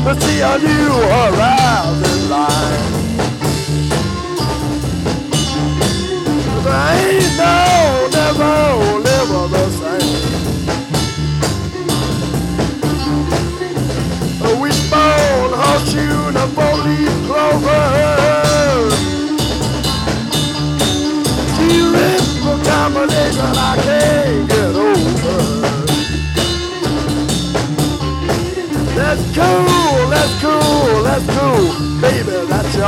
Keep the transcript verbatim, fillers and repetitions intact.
to see a new horizon line. I ain't no, never live the same. We born horseshoe and a four-leaf clover. She lives for combination I can't get over. That's cool, that's cool, that's cool. Baby, that's your